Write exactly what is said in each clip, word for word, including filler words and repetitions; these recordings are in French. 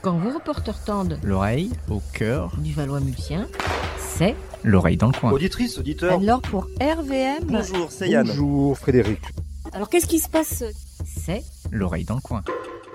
Quand vos reporters tendent l'oreille au cœur du Valois-Mulsien, c'est l'oreille dans le coin. Auditrice, auditeur. Alors pour R V M... Bonjour, c'est Yann. Bonjour Frédéric. Alors qu'est-ce qui se passe? C'est l'oreille dans le coin.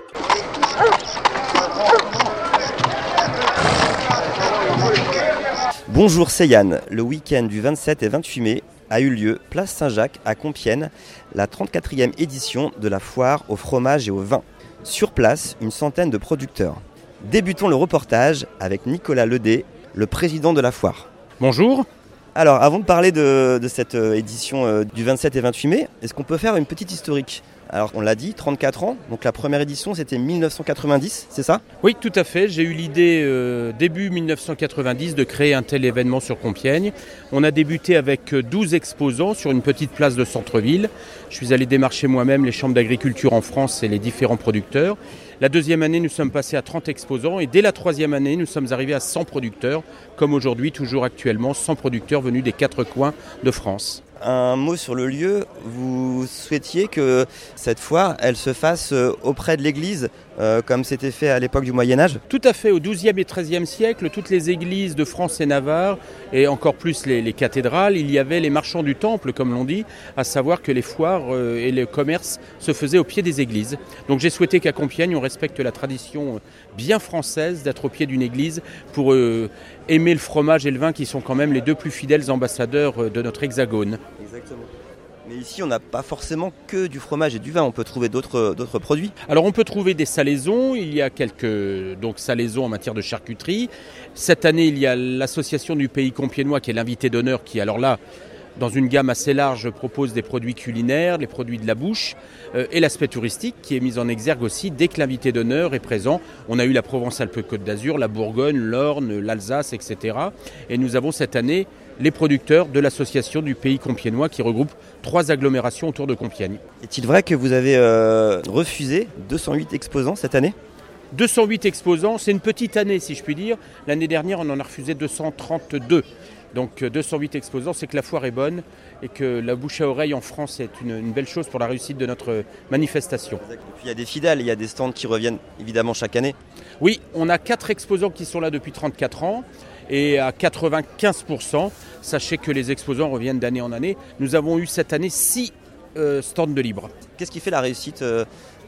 Bonjour, c'est Yann. Le week-end du vingt-sept et vingt-huit mai a eu lieu, place Saint-Jacques, à Compiègne, la trente-quatrième édition de la foire au fromage et au vin. Sur place, une centaine de producteurs. Débutons le reportage avec Nicolas Ledet, le président de la foire. Bonjour. Alors, avant de parler de, de cette édition euh, du vingt-sept et vingt-huit mai, est-ce qu'on peut faire une petite historique ? Alors, on l'a dit, trente-quatre ans, donc la première édition, c'était dix-neuf cent quatre-vingt-dix, c'est ça ? Oui, tout à fait. J'ai eu l'idée, euh, début dix-neuf cent quatre-vingt-dix, de créer un tel événement sur Compiègne. On a débuté avec douze exposants sur une petite place de centre-ville. Je suis allé démarcher moi-même les chambres d'agriculture en France et les différents producteurs. La deuxième année, nous sommes passés à trente exposants et dès la troisième année, nous sommes arrivés à cent producteurs, comme aujourd'hui, toujours actuellement, cent producteurs venus des quatre coins de France. Un mot sur le lieu, vous souhaitiez que cette foire, elle se fasse auprès de l'église, euh, comme c'était fait à l'époque du Moyen-Âge ? Tout à fait, au douzième et treizième siècle, toutes les églises de France et Navarre, et encore plus les, les cathédrales, il y avait les marchands du temple, comme l'on dit, à savoir que les foires euh, et le commerce se faisaient au pied des églises. Donc j'ai souhaité qu'à Compiègne, on respecte la tradition bien française d'être au pied d'une église pour euh, aimer le fromage et le vin, qui sont quand même les deux plus fidèles ambassadeurs de notre hexagone. Exactement. Mais ici, on n'a pas forcément que du fromage et du vin, on peut trouver d'autres, d'autres produits. Alors on peut trouver des salaisons, il y a quelques donc, salaisons en matière de charcuterie. Cette année, il y a l'association du pays compiègnois qui est l'invité d'honneur, qui alors là, dans une gamme assez large, propose des produits culinaires, les produits de la bouche euh, et l'aspect touristique qui est mis en exergue aussi dès que l'invité d'honneur est présent. On a eu la Provence-Alpes-Côte d'Azur, la Bourgogne, l'Orne, l'Alsace, et cetera. Et nous avons cette année les producteurs de l'association du pays compiègnois qui regroupe trois agglomérations autour de Compiègne. Est-il vrai que vous avez euh, refusé deux cent huit exposants cette année ? deux cent huit exposants, c'est une petite année si je puis dire. L'année dernière, on en a refusé deux cent trente-deux. Donc deux cent huit exposants, c'est que la foire est bonne et que la bouche à oreille en France est une, une belle chose pour la réussite de notre manifestation. Et puis il y a des fidèles, il y a des stands qui reviennent évidemment chaque année. Oui, on a quatre exposants qui sont là depuis trente-quatre ans et à quatre-vingt-quinze pour cent, sachez que les exposants reviennent d'année en année. Nous avons eu cette année six euh, stands de libre. Qu'est-ce qui fait la réussite euh,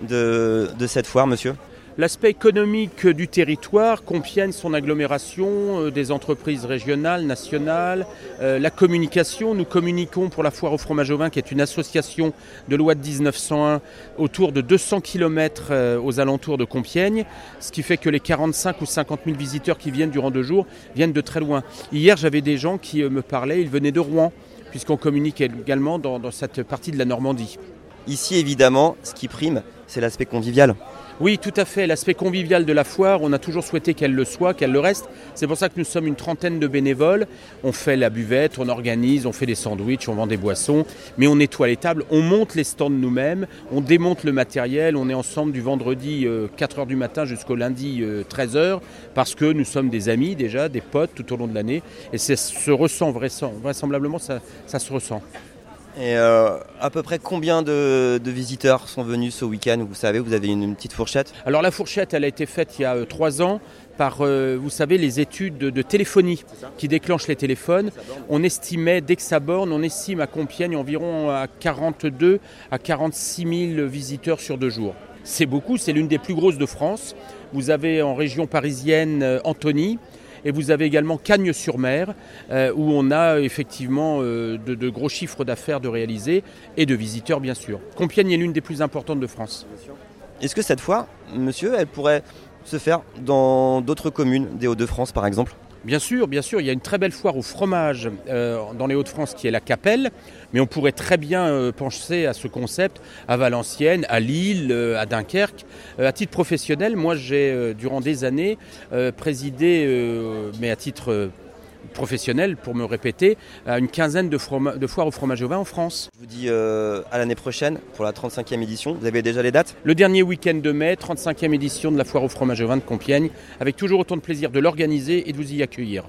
de, de cette foire, monsieur ? L'aspect économique du territoire, Compiègne, son agglomération, euh, des entreprises régionales, nationales, euh, la communication. Nous communiquons pour la foire au fromage au vin, qui est une association de loi de dix-neuf cent un, autour de deux cents kilomètres euh, aux alentours de Compiègne, ce qui fait que les quarante-cinq ou cinquante mille visiteurs qui viennent durant deux jours viennent de très loin. Hier, j'avais des gens qui euh, me parlaient, ils venaient de Rouen, puisqu'on communique également dans, dans cette partie de la Normandie. Ici, évidemment, ce qui prime, c'est l'aspect convivial. Oui, tout à fait. L'aspect convivial de la foire, on a toujours souhaité qu'elle le soit, qu'elle le reste. C'est pour ça que nous sommes une trentaine de bénévoles. On fait la buvette, on organise, on fait des sandwichs, on vend des boissons, mais on nettoie les tables, on monte les stands nous-mêmes, on démonte le matériel, on est ensemble du vendredi euh, quatre heures du matin jusqu'au lundi euh, treize heures, parce que nous sommes des amis déjà, des potes tout au long de l'année, et ça se ressent vraisemblablement, ça, ça se ressent. Et euh, à peu près combien de, de visiteurs sont venus ce week-end ? Vous savez, vous avez une, une petite fourchette ? Alors la fourchette, elle a été faite il y a euh, trois ans par, euh, vous savez, les études de, de téléphonie qui déclenchent les téléphones. On estimait, dès que ça borne, on estime à Compiègne environ à quarante-deux à quarante-six mille visiteurs sur deux jours. C'est beaucoup, c'est l'une des plus grosses de France. Vous avez en région parisienne euh, Antony. Et vous avez également Cagnes-sur-Mer, euh, où on a effectivement euh, de, de gros chiffres d'affaires de réaliser et de visiteurs, bien sûr. Compiègne est l'une des plus importantes de France. Est-ce que cette foire, monsieur, elle pourrait se faire dans d'autres communes des Hauts-de-France, par exemple ? Bien sûr, bien sûr, il y a une très belle foire au fromage euh, dans les Hauts-de-France qui est la Capelle, mais on pourrait très bien euh, penser à ce concept à Valenciennes, à Lille, euh, à Dunkerque. Euh, à titre professionnel, moi j'ai euh, durant des années euh, présidé, euh, mais à titre euh, professionnel, pour me répéter, à une quinzaine de, froma- de foires au fromage au vin en France. Je vous dis euh, à l'année prochaine pour la trente-cinquième édition. Vous avez déjà les dates ? Le dernier week-end de mai, trente-cinquième édition de la foire au fromage au vin de Compiègne, avec toujours autant de plaisir de l'organiser et de vous y accueillir.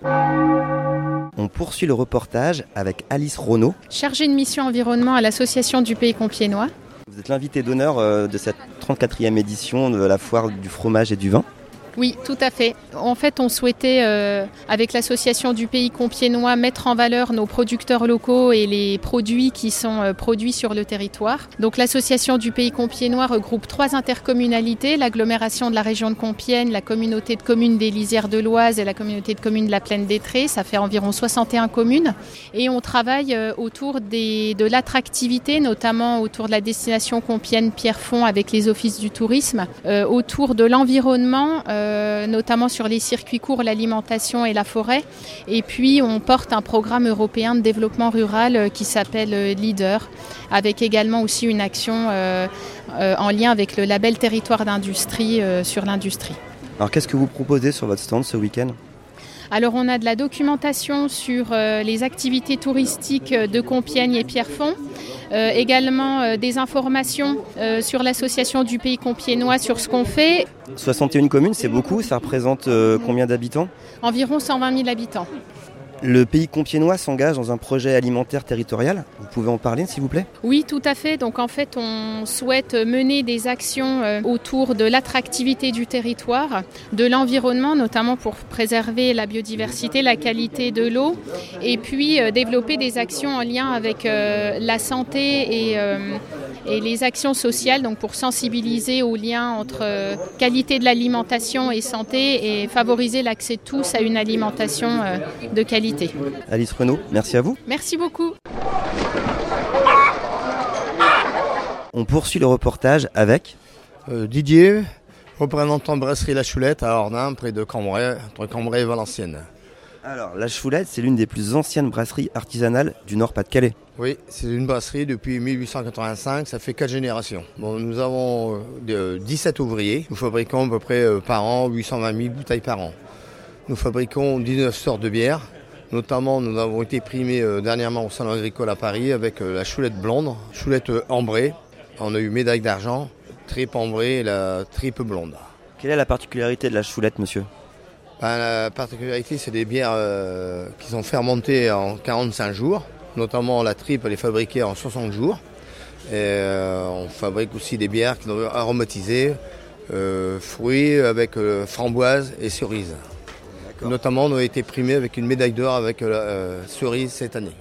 On poursuit le reportage avec Alice Renaud, chargée de mission environnement à l'association du pays compiègnois. Vous êtes l'invité d'honneur euh, de cette trente-quatrième édition de la foire du fromage et du vin. Oui, tout à fait. En fait, on souhaitait, euh, avec l'association du pays compiègnois, mettre en valeur nos producteurs locaux et les produits qui sont euh, produits sur le territoire. Donc l'association du pays compiègnois regroupe trois intercommunalités, l'agglomération de la région de Compiègne, la communauté de communes des Lisières de l'Oise et la communauté de communes de la Plaine d'Étré. Ça fait environ soixante et un communes. Et on travaille euh, autour des, de l'attractivité, notamment autour de la destination Compiègne-Pierrefonds avec les offices du tourisme, euh, autour de l'environnement, euh, Euh, notamment sur les circuits courts, l'alimentation et la forêt. Et puis on porte un programme européen de développement rural euh, qui s'appelle euh, Leader, avec également aussi une action euh, euh, en lien avec le label territoire d'industrie euh, sur l'industrie. Alors qu'est-ce que vous proposez sur votre stand ce week-end ? Alors on a de la documentation sur euh, les activités touristiques de Compiègne et Pierrefonds, euh, également euh, des informations euh, sur l'association du pays compiègnois sur ce qu'on fait. soixante et une communes, c'est beaucoup, ça représente euh, combien d'habitants ? Environ cent vingt mille habitants. Le pays compiègnois s'engage dans un projet alimentaire territorial. Vous pouvez en parler, s'il vous plaît ? Oui, tout à fait. Donc en fait, on souhaite mener des actions euh, autour de l'attractivité du territoire, de l'environnement, notamment pour préserver la biodiversité, la qualité de l'eau, et puis euh, développer des actions en lien avec euh, la santé et, euh, et les actions sociales, donc pour sensibiliser au lien entre euh, qualité de l'alimentation et santé et favoriser l'accès de tous à une alimentation euh, de qualité. Alice Renaud, merci à vous. Merci beaucoup. On poursuit le reportage avec euh, Didier, représentant de brasserie La Choulette à Ordin, près de Cambrai, entre Cambrai et Valenciennes. Alors, La Choulette, c'est l'une des plus anciennes brasseries artisanales du Nord-Pas-de-Calais. Oui, c'est une brasserie depuis mille huit cent quatre-vingt-cinq, ça fait quatre générations. Bon, nous avons euh, dix-sept ouvriers, nous fabriquons à peu près euh, par an huit cent vingt mille bouteilles par an. Nous fabriquons dix-neuf sortes de bières. Notamment, nous avons été primés euh, dernièrement au Salon agricole à Paris avec euh, la choulette blonde, choulette euh, ambrée. On a eu médaille d'argent, tripe ambrée et la tripe blonde. Quelle est la particularité de la choulette, monsieur ? Ben, la particularité, c'est des bières euh, qui sont fermentées en quarante-cinq jours. Notamment, la tripe, elle est fabriquée en soixante jours. Et euh, on fabrique aussi des bières qui sont aromatisées, euh, fruits avec euh, framboise et cerises. Notamment, on a été primé avec une médaille d'or avec euh, cerise cette année.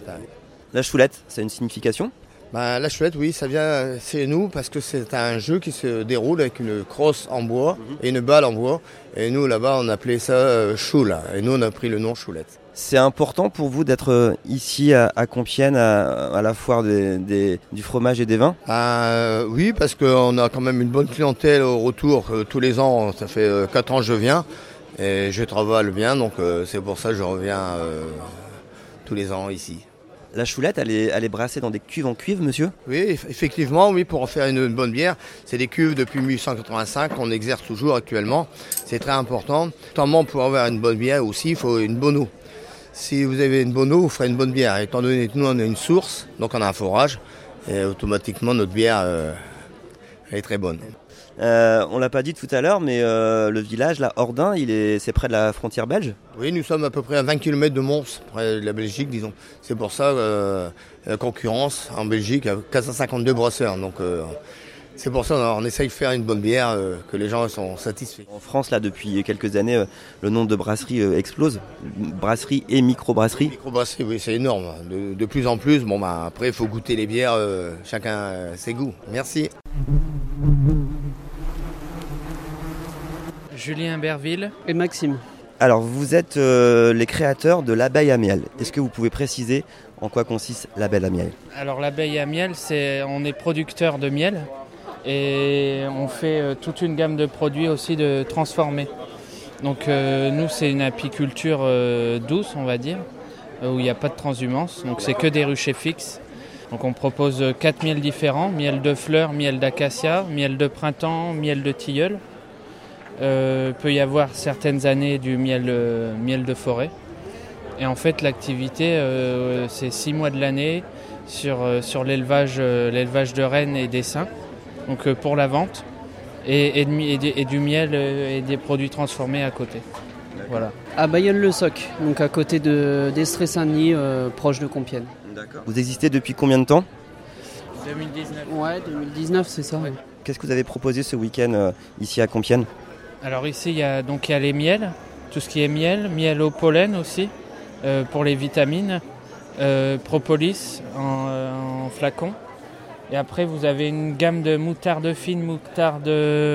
La choulette, ça a une signification ? Ben, la choulette, oui, ça vient chez nous parce que c'est un jeu qui se déroule avec une crosse en bois et une balle en bois. Et nous, là-bas, on appelait ça euh, choule. Et nous, on a pris le nom choulette. C'est important pour vous d'être ici à, à Compiègne, à, à la foire des, des, du fromage et des vins ? euh, Oui, parce qu'on a quand même une bonne clientèle au retour. Euh, tous les ans, ça fait euh, quatre ans que je viens. Et je travaille bien, donc euh, c'est pour ça que je reviens euh, tous les ans ici. La choulette, elle est, elle est brassée dans des cuves en cuivre, monsieur ? Oui, effectivement, oui, pour en faire une, une bonne bière. C'est des cuves depuis mille huit cent quatre-vingt-cinq qu'on exerce toujours actuellement. C'est très important. Notamment pour avoir une bonne bière aussi, il faut une bonne eau. Si vous avez une bonne eau, vous ferez une bonne bière. Étant donné que nous, on a une source, donc on a un forage, et automatiquement, notre bière euh, elle est très bonne. Euh, on l'a pas dit tout à l'heure, mais euh, le village, là, Ordin, il est, c'est près de la frontière belge ? Oui, nous sommes à peu près à vingt kilomètres de Mons, près de la Belgique, disons. C'est pour ça euh, la concurrence en Belgique, quatre cent cinquante-deux brasseurs. Donc euh, c'est pour ça qu'on essaye de faire une bonne bière, euh, que les gens sont satisfaits. En France, là, depuis quelques années, euh, le nombre de brasseries euh, explose. Brasseries et micro-brasseries. Micro-brasseries, oui, c'est énorme. De, de plus en plus, bon, bah, après, il faut goûter les bières, euh, chacun euh, ses goûts. Merci. Julien Berville et Maxime. Alors, vous êtes euh, les créateurs de l'abeille à miel. Est-ce que vous pouvez préciser en quoi consiste l'abeille à miel ? Alors, l'abeille à miel, c'est, on est producteur de miel et on fait euh, toute une gamme de produits aussi de transformés. Donc, euh, nous, c'est une apiculture euh, douce, on va dire, euh, où il n'y a pas de transhumance. Donc, c'est que des ruchers fixes. Donc, on propose quatre miels différents, miel de fleurs, miel d'acacia, miel de printemps, miel de tilleul. Euh, peut y avoir certaines années du miel, euh, miel de forêt. Et en fait, l'activité, euh, c'est six mois de l'année sur, euh, sur l'élevage, euh, l'élevage de rennes et d'essaims, donc euh, pour la vente, et, et, de, et, et du miel euh, et des produits transformés à côté. Voilà. À Bayonne-le-Soc, donc à côté de, d'Estrée-Saint-Denis, euh, proche de Compiègne. D'accord. Vous existez depuis combien de temps ? deux mille dix-neuf. Ouais, deux mille dix-neuf, c'est ça. Ouais. Qu'est-ce que vous avez proposé ce week-end euh, ici à Compiègne ? Alors ici, il y a, donc, il y a les miels, tout ce qui est miel, miel au pollen aussi, euh, pour les vitamines, euh, propolis en, euh, en flacon. Et après, vous avez une gamme de moutarde fine, moutarde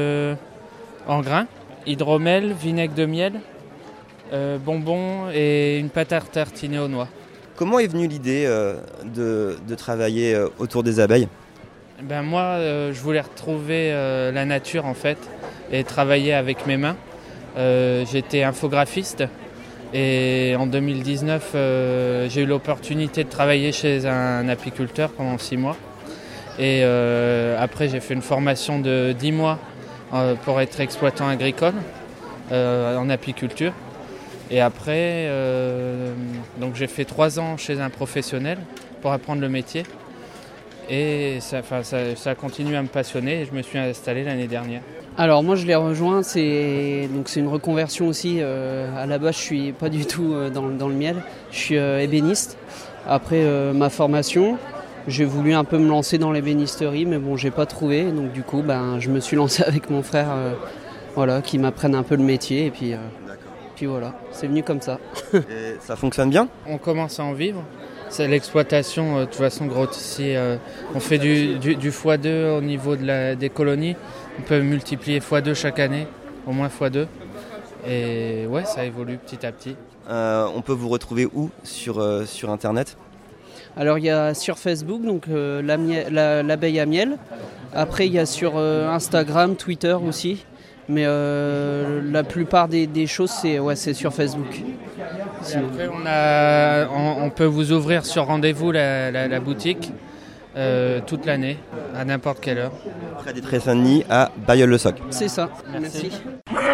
en grains, hydromel, vinaigre de miel, euh, bonbons et une pâte à tartiner aux noix. Comment est venue l'idée euh, de, de travailler euh, autour des abeilles ? Ben moi, euh, je voulais retrouver euh, la nature en fait et travailler avec mes mains. Euh, j'étais infographiste et en deux mille dix-neuf, euh, j'ai eu l'opportunité de travailler chez un apiculteur pendant six mois. Et euh, après, j'ai fait une formation de dix mois euh, pour être exploitant agricole euh, en apiculture. Et après, euh, donc j'ai fait trois ans chez un professionnel pour apprendre le métier. Et ça, ça, ça continue à me passionner et je me suis installé l'année dernière. Alors moi je l'ai rejoint, c'est, donc c'est une reconversion aussi. Euh, à la base je suis pas du tout euh, dans, dans le miel, je suis euh, ébéniste. Après euh, ma formation, j'ai voulu un peu me lancer dans l'ébénisterie, mais bon j'ai pas trouvé. Donc du coup ben, je me suis lancé avec mon frère euh, voilà, qui m'apprenne un peu le métier et puis, euh, puis voilà, c'est venu comme ça. Et ça fonctionne bien ? On commence à en vivre. C'est l'exploitation, euh, de toute façon, gros, ici, euh, on fait du, du, du fois deux au niveau de la, des colonies. On peut multiplier fois deux chaque année, au moins fois deux. Et ouais, ça évolue petit à petit. Euh, on peut vous retrouver où sur, euh, sur Internet ? Alors il y a sur Facebook, donc euh, la mie- la, l'abeille à miel. Après il y a sur euh, Instagram, Twitter aussi. Mais euh, la plupart des, des choses, c'est, ouais, c'est sur Facebook. Et après, on, a, on, on peut vous ouvrir sur rendez-vous la, la, la boutique euh, toute l'année, à n'importe quelle heure. Près des Tressaint-Denis, à Bailleul-le-Soc. C'est ça. Merci. Merci.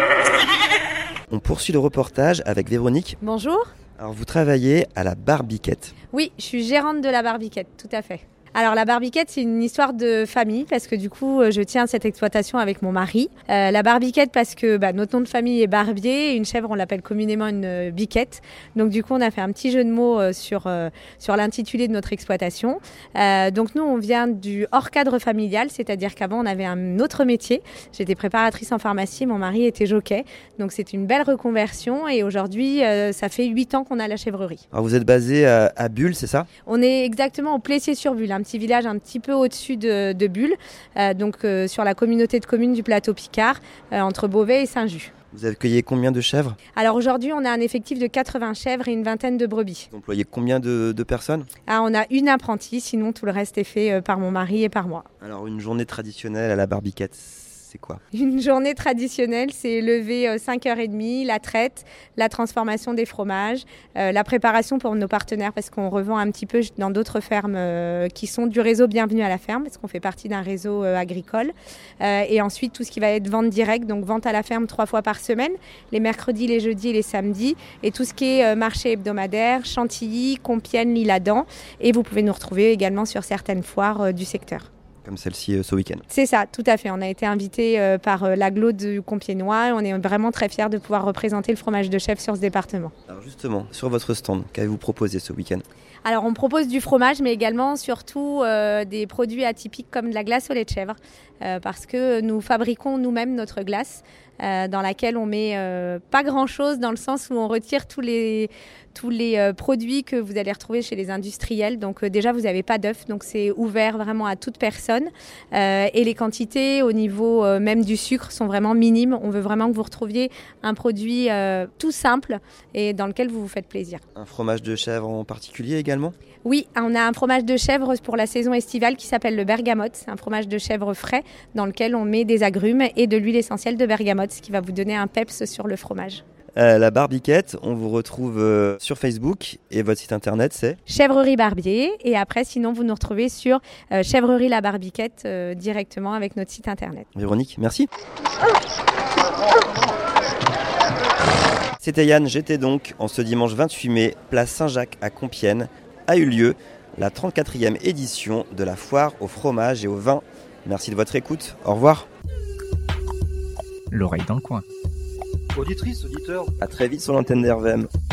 On poursuit le reportage avec Véronique. Bonjour. Alors vous travaillez à la Barbiquette. Oui, je suis gérante de la Barbiquette, tout à fait. Alors la Barbiquette, c'est une histoire de famille parce que du coup, je tiens cette exploitation avec mon mari. Euh, la Barbiquette parce que bah, notre nom de famille est Barbier et une chèvre, on l'appelle communément une euh, biquette. Donc du coup, on a fait un petit jeu de mots euh, sur, euh, sur l'intitulé de notre exploitation. Euh, donc nous, on vient du hors cadre familial, c'est-à-dire qu'avant, on avait un autre métier. J'étais préparatrice en pharmacie, mon mari était jockey. Donc c'est une belle reconversion et aujourd'hui, euh, ça fait huit ans qu'on a la chèvrerie. Alors vous êtes basé à, à Bulle, c'est ça ? On est exactement au Plessier-sur-Bulle, un petit village un petit peu au-dessus de, de Bulle, euh, donc euh, sur la communauté de communes du plateau Picard, euh, entre Beauvais et Saint-Just. Vous accueillez combien de chèvres ? Alors aujourd'hui, on a un effectif de quatre-vingts chèvres et une vingtaine de brebis. Vous employez combien de, de personnes ? Ah, on a une apprentie, sinon tout le reste est fait euh, par mon mari et par moi. Alors une journée traditionnelle à la Barbiquette, c'est quoi ? Une journée traditionnelle, c'est lever euh, cinq heures trente, la traite, la transformation des fromages, euh, la préparation pour nos partenaires parce qu'on revend un petit peu dans d'autres fermes euh, qui sont du réseau Bienvenue à la ferme parce qu'on fait partie d'un réseau euh, agricole. Euh, et ensuite, tout ce qui va être vente directe, donc vente à la ferme trois fois par semaine, les mercredis, les jeudis et les samedis. Et tout ce qui est euh, marché hebdomadaire, Chantilly, Compiègne, l'Isle-Adam. Et vous pouvez nous retrouver également sur certaines foires euh, du secteur. Comme celle-ci euh, ce week-end. C'est ça, tout à fait. On a été invité euh, par euh, l'agglo du Compiègnois. On est vraiment très fiers de pouvoir représenter le fromage de chèvre sur ce département. Alors justement, sur votre stand, qu'avez-vous proposé ce week-end ? Alors on propose du fromage, mais également surtout euh, des produits atypiques comme de la glace au lait de chèvre, euh, parce que nous fabriquons nous-mêmes notre glace, euh, dans laquelle on met euh, pas grand-chose, dans le sens où on retire tous les tous les euh, produits que vous allez retrouver chez les industriels. Donc euh, déjà vous n'avez pas d'œufs, donc c'est ouvert vraiment à toute personne. Euh, et les quantités au niveau euh, même du sucre sont vraiment minimes. On veut vraiment que vous retrouviez un produit euh, tout simple et dans lequel vous vous faites plaisir. Un fromage de chèvre en particulier également ? Oui, on a un fromage de chèvre pour la saison estivale qui s'appelle le bergamote. C'est un fromage de chèvre frais dans lequel on met des agrumes et de l'huile essentielle de bergamote, ce qui va vous donner un peps sur le fromage. Euh, la Barbiquette, on vous retrouve euh, sur Facebook et votre site internet c'est Chèvrerie Barbier. Et après, sinon, vous nous retrouvez sur euh, Chèvrerie La Barbiquette euh, directement avec notre site internet. Véronique, merci. C'était Yann, j'étais donc en ce dimanche vingt-huit mai, place Saint-Jacques à Compiègne, a eu lieu la trente-quatrième édition de la foire au fromage et au vin. Merci de votre écoute, au revoir. L'oreille dans le coin. Auditrice, auditeur, à très vite sur l'antenne d'R V M.